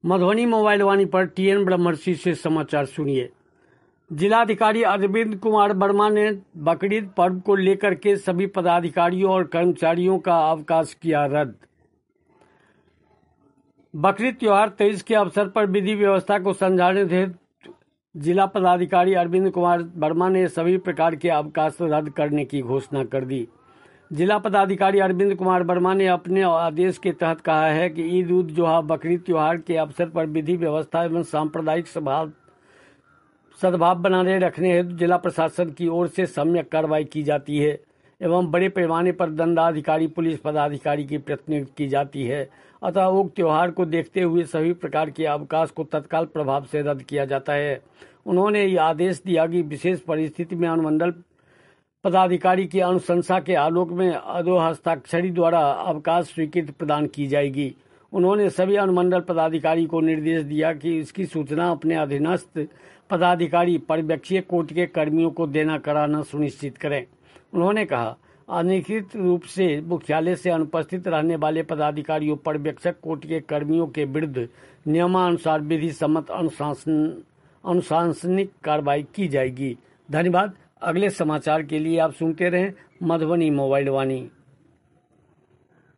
Madhubani mobile वाणी पर TN ब्रह्मर्षि से समाचार सुनिए। जिलाधिकारी अरविंद कुमार वर्मा ने बकरीद पर्व को लेकर के सभी पदाधिकारियों और कर्मचारियों का अवकाश किया रद्द। बकरीद त्योहार 23 के अवसर पर विधि व्यवस्था को समझाने हेतु जिला पदाधिकारी अरविंद कुमार वर्मा ने सभी प्रकार के अवकाश रद्द करने की घोषणा कर दी। जिला पदाधिकारी अरविंद कुमार वर्मा ने अपने आदेश के तहत कहा है कि ईद उद जोहा बकरीद त्योहार के अवसर पर विधि व्यवस्था एवं सांप्रदायिक सद्भाव बनाने रखने हेतु जिला प्रशासन की ओर से सम्यक कार्रवाई की जाती है एवं बड़े पैमाने पर दंडाधिकारी पुलिस पदाधिकारी की प्रतिनियुक्ति की जाती है। अतः उक्त त्योहार को देखते हुए सभी प्रकार के अवकाश को तत्काल प्रभाव से रद्द किया जाता है। उन्होंने ये आदेश दिया कि विशेष परिस्थिति में अनुमंडल पदाधिकारी की अनुशंसा के आलोक में अधो हस्ताक्षरी द्वारा अवकाश स्वीकृति प्रदान की जाएगी। उन्होंने सभी अनुमंडल पदाधिकारी को निर्देश दिया कि इसकी सूचना अपने अधीनस्थ पदाधिकारी पर्यवेक्षीय कोर्ट के कर्मियों को देना कराना सुनिश्चित करें। उन्होंने कहा, अनिश्चित रूप से मुख्यालय से अनुपस्थित रहने वाले पदाधिकारियों पर्यवेक्षक कोर्ट के कर्मियों के विरुद्ध नियमानुसार विधि सम्मत अनुशासनिक कार्रवाई की जाएगी। धन्यवाद। अगले समाचार के लिए आप सुनते रहें मधुबनी मोबाइल वाणी।